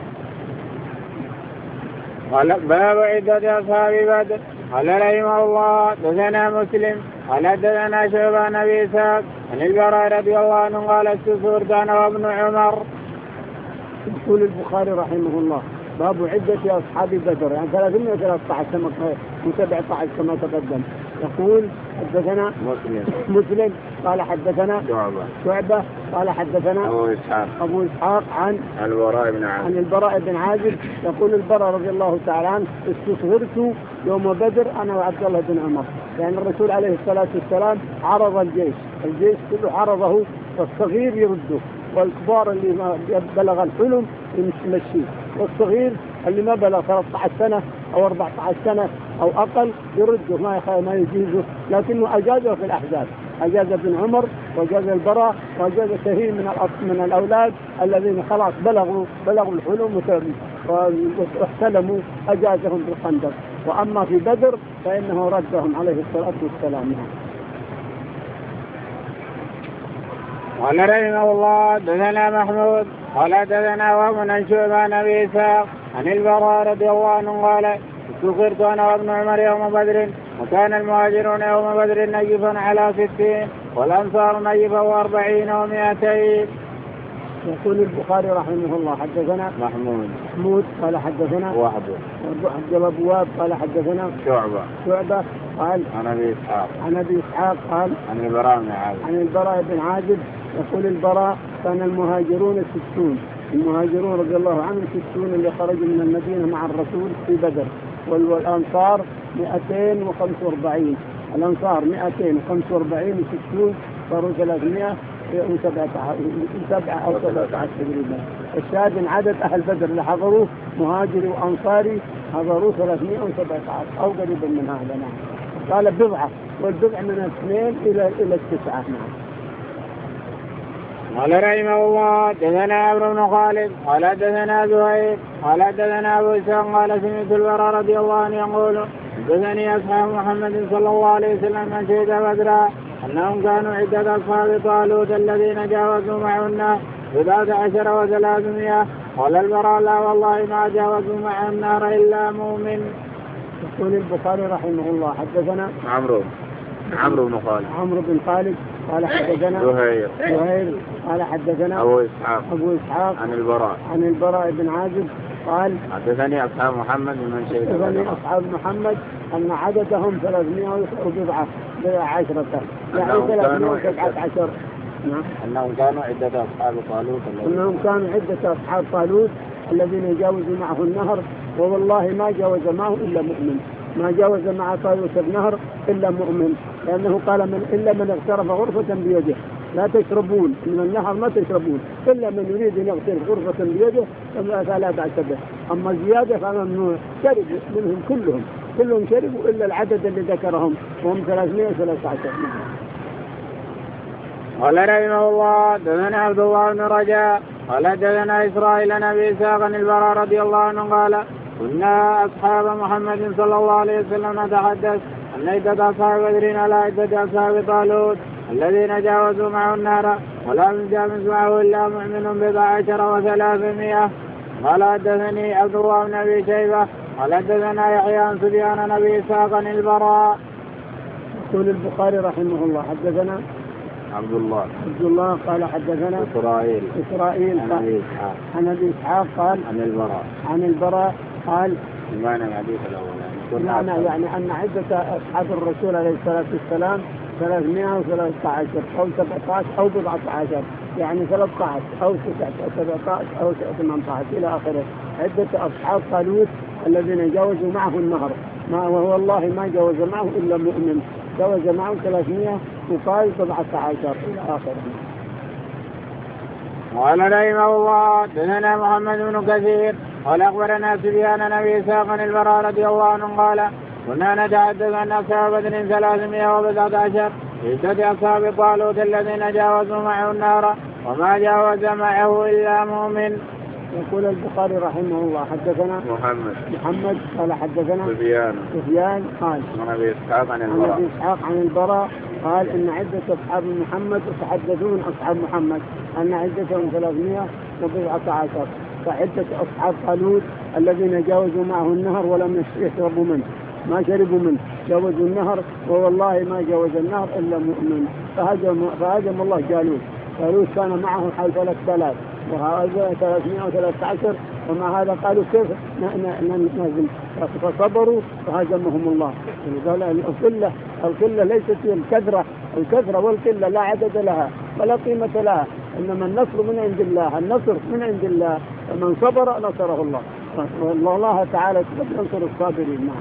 قال باب عدة أصحاب بدر قال رحمه الله دثنا مسلم قال دثنا شعبان أبي إسحاق عن البراء رضي الله عنه قال استثورت أنا وابن عمر. يقول البخاري رحمه الله باب عدة أصحاب بدر، يعني 313 و17 كما تقدم. يقول حدثنا مسلم قال حدثنا شعبة قال حدثنا أبو إسحاق عن البراء بن عازب. يقول البراء رضي الله تعالى عنه استصغرت يوم بدر أنا وعبد الله بن عمر، يعني الرسول عليه الصلاة والسلام عرض الجيش كله عرضه، والصغير يرده، والكبار اللي ما بلغ الحلم يمشي، والصغير اللي ما بلغ 13 سنة أو 14 سنة أو أقل يرده ما يجيزه، لكنه أجازه في الأحزاب، أجاز ابن عمر وأجاز البراء وأجاز كثير من الأولاد الذين خلاص بلغوا الحلم واحتلموا أجازهم في الخندق. وأما في بدر فإنه ردهم عليه الصلاة والسلام. قال رحمه الله دثنا محمود قال دثنا وابن عن شعبان أبي إسحاق عن البراء رضي الله عنه قال استخرت أنا وابن عمر يوم بدر وكان المهاجرون يوم بدر نجفا على 60 والأنصار نجفا 40 و200. يقول البخاري رحمه الله حدثنا محمود قال حدثنا عبد الله بواب قال حدثنا شعبة قال عن أبي إسحاق قال عن البراء بن عازب. يقول البراء كان المهاجرون 60، المهاجرون رضي الله عنهم 60 اللي خرجوا من المدينة مع الرسول في بدر، والأنصار 245، الأنصار 245 و60 صاروا 307 أو 17 تقريبا. الشاهد من عدد أهل بدر اللي حضروه مهاجري وأنصاري حضروه 317 أو قريبا من هذا. نعم. قال بضعة، والبضع من 2 إلى 9. نعم. قال رحمه الله دثنا عمرو بن خالد قال دثنا زهير قال دثنا أبو إسحاق قال سمعت البراء رضي الله عنه يقول دثني أصحاب محمد صلى الله عليه وسلم من شهد بدرا أنهم كانوا عدة أصحاب طالوت الذين جاوزوا معهن 11 و300. قال البراء لا والله ما جاوزوا معه النار إلا مؤمن. يقول البخاري رحمه الله حدثنا عمرو بن خالد قال حدثنا زهير قال حدثنا أبو إسحاق عن البراء بن عازب قال حدثني أصحاب محمد من شهد بدر أصحاب محمد أن عددهم 310، يعني 317 نعم. أنهم كانوا عدة أصحاب طالوت الذين يجاوزوا معه النهر، ووالله ما جاوز معه إلا مؤمن، ما جاوز مع طالوت النهر إلا مؤمن، لأنه قال إلا من اغترف غرفة بيده لا تشربون من النهر، ما تشربون إلا من يريد أن يغترف غرفة بيده فلا بأس به. أما الزيادة فممنوع. شربوا منهم كلهم شربوا إلا العدد اللي ذكرهم وهم 313. قال رحمه الله دثنا عبد الله بن رجاء قال دثنا إسرائيل عن أبي إسحاق عن البراء رضي الله عنه قال كنا أصحاب محمد صلى الله عليه وسلم نتحدث أن عدة أصحاب بدر على عدة أصحاب طالوت الذين جاوزوا معه النار ولم يجاوز معه إلا مؤمن 14 و300. قال حدثني عبد الله بن أبي شيبة قال حدثنا يحيى عن سفيان عن أبي إسحاق عن البراء. يقول البخاري رحمه الله حدثنا عبد الله قال حدثنا إسرائيل عن أبي إسحاق قال عن البراء قال معنى الحديث الأول يعني أن عدة أصحاب الرسول عليه الصلاة والسلام 313 أو 17 أو 14 يعني 13 أو 17 أو 18 إلى آخره. عدة أصحاب طالوت الذين جاوزوا معه النهر وهو الله ما جاوز معه إلا مؤمن، جاوز معه 317 إلى آخره. قال رحمه الله دثنا محمد بن كثير قال أخبرنا سفيان عن أبي إسحاق عن البراء رضي الله عنه قال كنا نتحدث عن أصحاب بدر 319 عدة أصحاب طالوت الذين جاوزوا معه النار وما جاوز معه إلا مؤمن. يقول البخاري رحمه الله حدثنا محمد قال حدثنا سفيان قال عن أبي إسحاق عن البراء قال إن عدة أصحاب محمد يتحدثون أصحاب محمد أن عدتهم 319 فعدة أصحاب طالوت الذين جاوزوا معه النهر ولم يشربوا منه، ما شربوا منه، جاوزوا النهر ووالله ما جاوز النهر إلا مؤمن. فهاجم الله جالوت كان معه حول 3000 وهذا 313 ومع هذا قالوا كيف نهزم فصبروا فهاجمهم الله. قال القلة ليست الكثرة والقلة لا عدد لها ولا قيمة لها، إنما النصر من عند الله فمن صبر نصره الله والله تعالى ينصر الصابرين.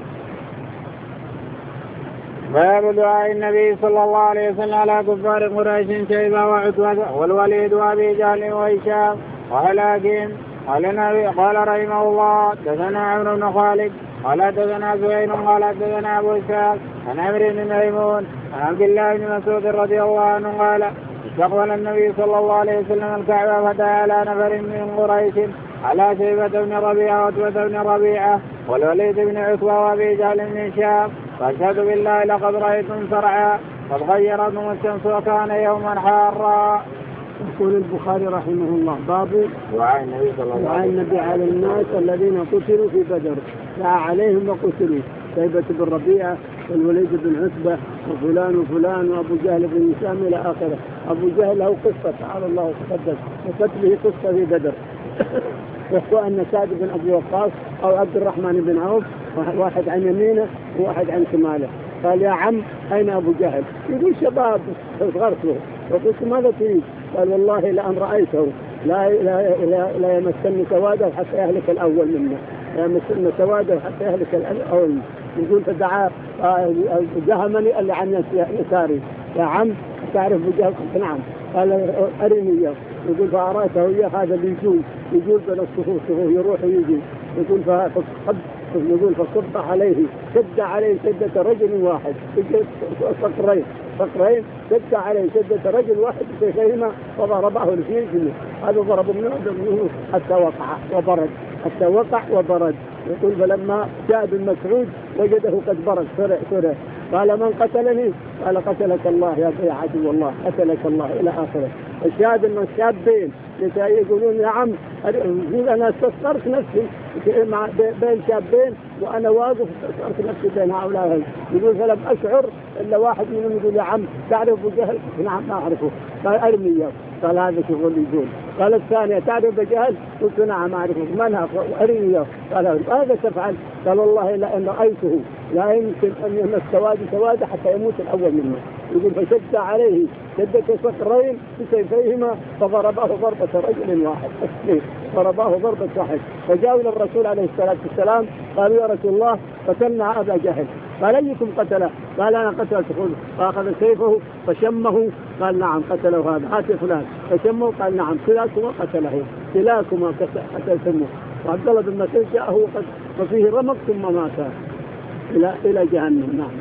باب دعاء النبي صلى الله عليه وسلم على كفار قريش شيبة وعتبة والوليد وأبي جهل وهشام وهلاكهم. قال رحمه الله دثنا عمرو بن خالد قال دثنا زهير قال دثنا أبو إسحاق عن عمرو بن ميمون عن عبد الله بن مسعود رضي الله عنه قال استقبل النبي صلى الله عليه وسلم الكعبة فدعا على نفر من قريش على شيبة بن ربيعة وعتبة بن ربيعة والوليد بن عتبة وأبي جهل بن هشام فاشهد بالله لقد رأيتم صرعا قد غيرتهم الشمس وكان يوما حارا. يقول البخاري رحمه الله باب دعاء النبي على الناس الذين قتلوا في بدر، دعا عليهم وقتلوا شيبة بن ربيعة والوليد بن عتبة وفلان وأبو جهل بن هشام إلى آخره. أبو جهل له قصة تعالى الله وتقدس وقتله قصة في بدر. يحكوا أن سعد بن أبي وقاص أو عبد الرحمن بن عوف واحد عن يمينه وواحد عن شماله قال يا عم أين أبو جهل؟ يقول شباب صغرته وقلت ماذا تريد؟ قال والله لأن رأيته لا يمسني سواده حتى يهلك الأول منه، لا يمسني سواده حتى يهلك الأول منه. يقول فدعا جهمني اللي عن يساري يا عم تعرف أبو جهل؟ نعم. قال أرني إياه. يقول فأرأيته إياه هذا بيجول بين الصفوف يروح ويجي. يقول فصب عليه شد عليه شدة رجل واحد صقرين شد عليه شدة رجل واحد بسيفهما وضربه الاثنين جنوب. هذا ضرب منه حتى وقع وبرد. يقول فلما جاء ابن مسعود وجده قد برد سرع قال من قتلني؟ قال قتلك الله يا عدو الله قتلك الله إلى آخره. الشاهد أن الشابين يقولون يا عم أنا استصغرت نفسي بين شابين وأنا واقف استصغرت نفسي بين هؤلاء. يقول فلم أشعر إلا واحد منهم يقول يا عم تعرف أبو جهل؟ نعم ما أعرفه. قال أرمي. قال هذا شغل يقول. قال الثانية تعرف أبو جهل؟ قلت نعم أعرفه. من أرمي. قال هذا تفعل؟ قال والله لأن رأيته لا يمكن أن يمس سواد حتى يموت الأول منه. يقول فشد عليه شدة صقرين بسيفيهما فضرباه ضربة رجل واحد ضرباه ضربة واحد. فجاءوا إلى الرسول عليه الصلاة والسلام قالوا يا رسول الله قتلنا أبا جهل. قال أيكم قتله؟ قال أنا قتلته. فأخذ سيفه فشمه قال نعم قتله هذا هات فلان. فشمه قال نعم كلاكما قتله كلاكما قتلتموه. وعبد الله بن مسعود جاءه وفيه رمق ثم مات إلى جهنم. نعم.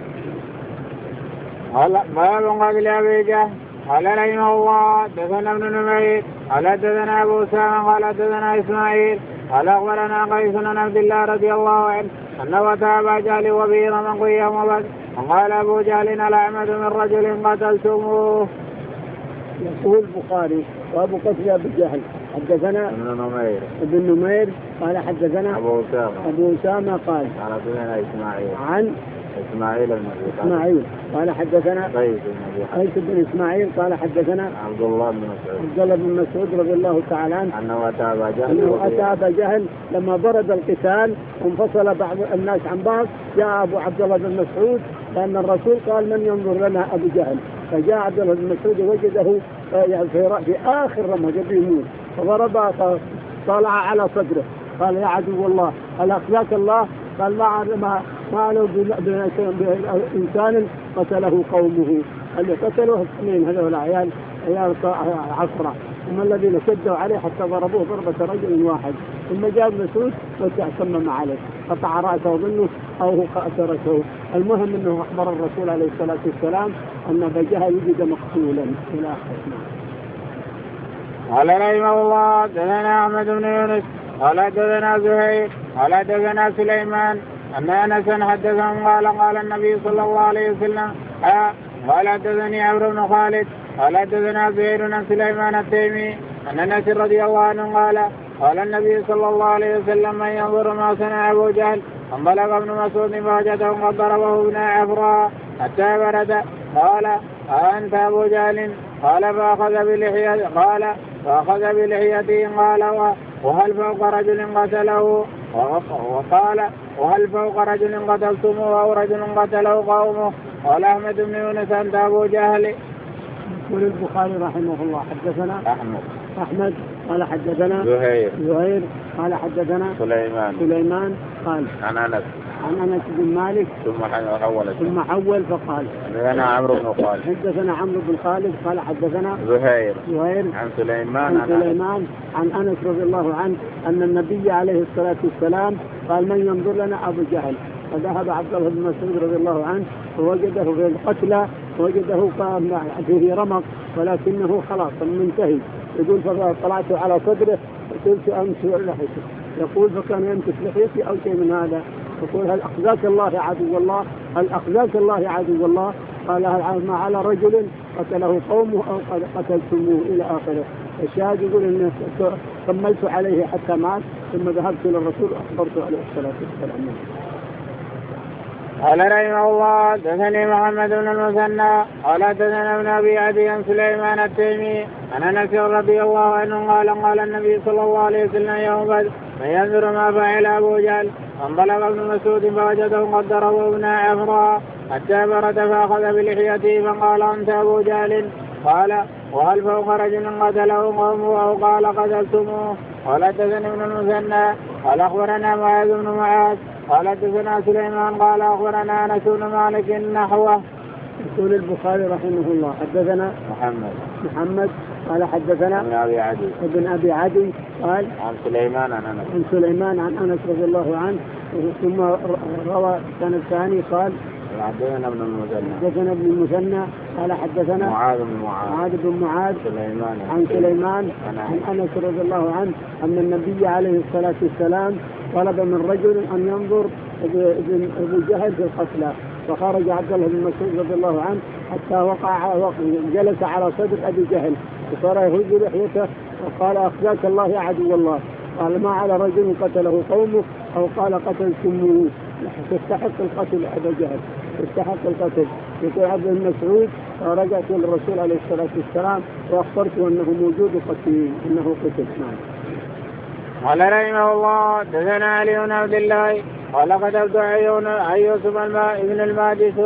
قال باب قتل أبي جهل. قال رحمه الله حدثنا ابن نمير قال حدثنا أبو أسامة قال حدثنا إسماعيل قال أخبرنا قيس بن عبد الله رضي الله عنه أنه أتى أبا جهل وبه رمق يوم بدر وقال أبو جهل الأعمد من رجل قتلتموه. يقول البخاري وابو قتل ابي جهل حدثنا ابن نمير قال حدثنا ابو اسامه قال حدثنا اسماعيل عن اسماعيل قال حدثنا قيس بن اسماعيل قال حدثنا عبد الله بن مسعود رضي الله تعالى عنه انه اتى ابا جهل لما برد القتال وانفصل بعض الناس عن بعض. جاء ابو عبد الله بن مسعود لان الرسول قال من ينظر لنا ابو جهل. فجاء عبد الله بن مسعود وجده في آخر رمى يموت فضرب طالع على صدره قال يا عدو الله هل أخزاك الله؟ قال ما له بإنسان قتله قومه. اللي قتلوه اثنين هذول عيال عصرة هم الذين شدوا عليه حتى ضربوه ضربة رجل واحد. ثم جاء مسعود وتعصم عليه قطع رأسه ظنه أو هو تركه. المهم أنه أخبر الرسول عليه الصلاة والسلام أن أبا جهل وجد مقتولا إلى آخره. قال رحمه الله حدثنا أحمد بن يونس قال حدثنا زهير قال حدثنا سليمان أن أنسا حدثهم قال النبي صلى الله عليه وسلم قال حدثني عمرو بن خالد قال حدثنا زهير عن سليمان التيمي أن أنس رضي الله عنه قال النبي صلى الله عليه وسلم من ينظر ما صنع أبو جهل انطلق ابن مسعود فوجده قد ضربه ابن عفراء حتى برد. قال أنت أبو جهل؟ قال فأخذ بلحيته قال وهل فوق رجل قتله؟ وقال وهل فوق رجل قتلتموه أو رجل قتله قومه؟ قال أحمد بن يونس أنت أبو جهل. يقول البخاري رحمه الله حدثنا أحمد قال حدثنا زهير قال حدثنا سليمان قال عن أنس بن مالك ثم حول فقال حدثنا عمرو بن خالد قال حدثنا زهير عن سليمان عن أنس رضي الله عنه أن النبي عليه الصلاة والسلام قال من ينظر لنا أبو جهل. فذهب عبد الله بن مسعود رضي الله عنه ووجده في القتلى وجده فيه رمق ولكنه خلاص منتهي. يقول فطلعت على صدره وقلت أمسح لحيته. يقول فكان يمسك لحيتي أو شيء من هذا. يقول هل أخزاك الله يا عدو الله؟ هل أخزاك الله يا عدو الله؟ قال ما على رجل قتله قومه أو قتلتموه إلى آخره. الشاهد يقول إن كملت عليه حتى مات ثم ذهبت إلى الرسول وأخبرته عليه الصلاة والسلام. قال رحمه الله حدثني محمد بن المثنى قال حدثنا ابن أبي عدي عن سليمان التيمي عن أنس رضي الله عنه قال النبي صلى الله عليه وسلم يوم بدر من ينظر ما فعل أبو جهل انطلق ابن مسعود فوجده قد ضربه ابن عفراء حتى برد فأخذ بلحيته فقال أنت أبو جهل؟ قال وهل فوق رجل قتله قومه أو قال قتلتموه؟ قال حدثني ابن المثنى قال أخبرنا معاذ بن معاذ قال حدثنا سليمان قال أخبرنا أنس بن مالك نحوه. يقول البخاري رحمه الله حدثنا محمد قال حدثنا ابن أبي عدي قال عن سليمان عن أنس رضي الله عنه ثم روى السنة الثاني قال حدثنا ابن المثنى قال حدثنا معاذ بن معاذ عن سليمان عن أنس رضي الله عنه أن النبي عليه الصلاة والسلام طلب من رجل أن ينظر ابن جهل في القتلى. فخرج عبد الله بن مسعود رضي الله عنه حتى جلس على صدر أبي جهل وصار يهز لحيته وقال أخزاك الله يا عدو الله. قال ما على رجل قتله قومه أو قال قتلتموه. تستحق القتل أبا جهل تستحق القتل. يقول عبد الله بن مسعود رجعت للرسول عليه الصلاة والسلام وأخبرته أنه موجود وقتل إنه قتل. قال رحمه الله حدثنا علي بن عبد الله قال كتبت عن يوسف ابن الماجشون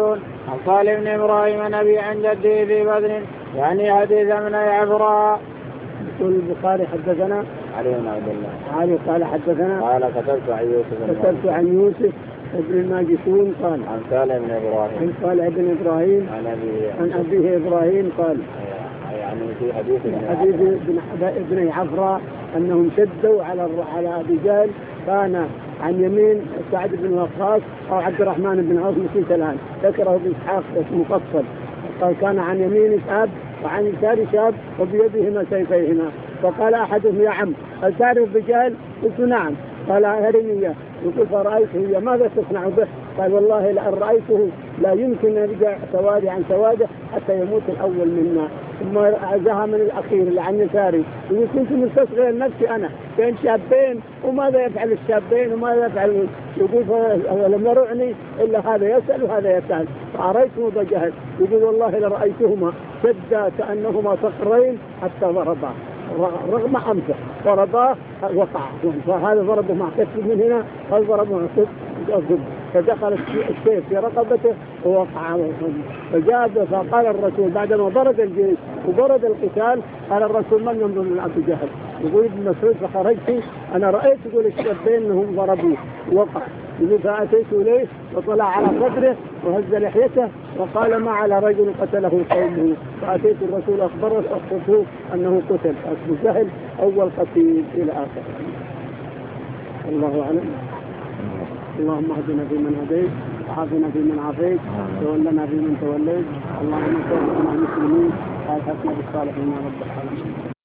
عن صالح بن إبراهيم نبي عن جده في بدر يعني حديث من عفراء. يقول البخاري حدثنا علي بن عبد الله علي قال حدثنا قال كتبت عن يوسف ابن الماجشون قال عن صالح بن إبراهيم عن صالح بن إبراهيم عن أبيه إبراهيم قال يعني في حديث ابن عفراء أنهم شدوا على رجال كان عن يمين سعد بن وقاص أو عبد الرحمن بن عوف نسيت الآن ذكره بإسحاق مفصل قال كان عن يمين شاب وعن يسار شاب وبيدهما سيفيهما فقال أحدهم يا عم هل تعرف الرجال؟ قلت نعم. قال أرني يقول فرأيته ماذا تصنع به؟ قال والله لأن رأيته لا يمكن أن يرجع سوادي عن سواده حتى يموت الأول منا ثم أعزها من الأخير اللي عن يساري يقول كنت مستصغر نفسي أنا بين شابين وماذا يفعل الشابين وماذا يفعل يقول ولم يرعني إلا هذا يسأل وهذا يسأل فأريته بجهل يقول والله لرأيتهما شدا كأنهما صقرين حتى ضربا رغم أنفه ضرباه وقع فهذا ضربه مع كتف من هنا هذا ضربه مع كتف فدخل السيف في رقبته ووقع فجاء فقال الرسول بعدما برد الجيش وبرد القتال قال الرسول من ينظر من أبي جهل يقول ابن مسعود فخرجت أنا رأيت يقول الشابين أنهم ضربوه وقع يقول فأتيت إليه وطلع على صدره وهز لحيته وقال ما على رجل قتله قومه فأتيت الرسول أخبرته أنه قتل أبو جهل أول قتيل إلى آخر. الله أعلم. اللهم اهدنا فيمن هديت وعافنا فيمن عافيت وتولنا فيمن توليت اللهم توفنا مسلمين وألحقنا بالصالحين يا رب العالمين.